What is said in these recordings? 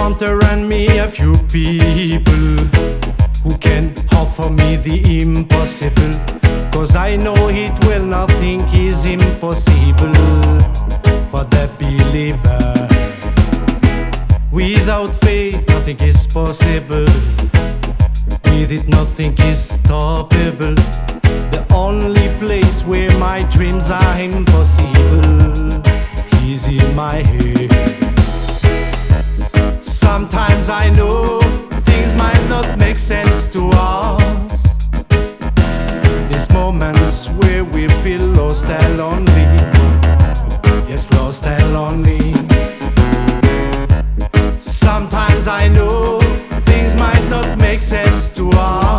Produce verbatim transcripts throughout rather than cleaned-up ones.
want around me a few people who can offer me the impossible, 'cause I know it will, nothing is impossible for the believer. Without faith nothing is possible, with it nothing is stoppable. The only place where my dreams are impossible is in my head. Sometimes I know things might not make sense to us. These moments where we feel lost and lonely, yes, lost and lonely. Sometimes I know things might not make sense to us.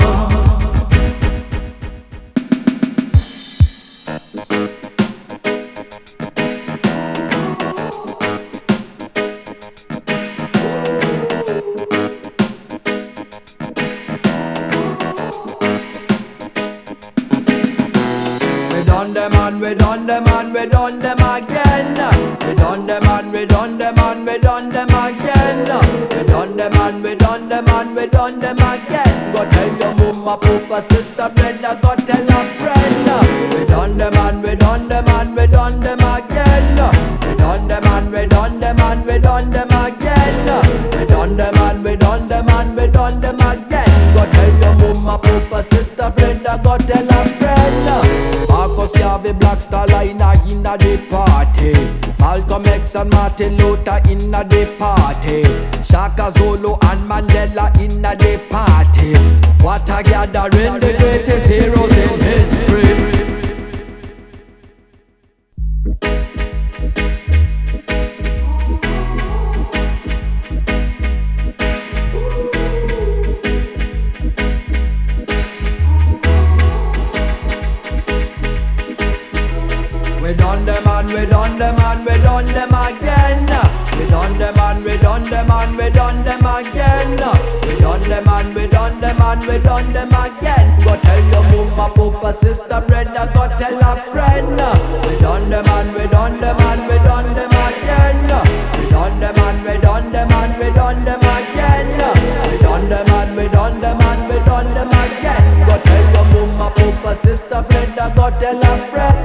We done them and we done them and we done them again. We done them and we done them and we done them again. We done them and we done them and we done them again. Go tell your mama, papa, sister, brother, go tell a friend. We done them and we done them and we done them again. We done them and we done them and we done them again. We done them and we done them and we done them again. Go tell your mama, papa, sister, brother, go tell a friend. Marcus Garvey, Black Star Liner inna the party. Malcolm X and Martin Luther inna the party. Shaka Zulu and Mandela inna the party. What a gathering, the greatest heroes in history. We done them and we done them and we done them again. We done them and we done them and we done them again. We done them and we done them and we done them again. Go tell your mama, papa, sister, brother, go tell a friend. We done them and we done them and we done them again. We done them and we done them and we done them again. We done them and we done them and we done them again. Go tell your mama, papa, sister, brother, go tell a friend.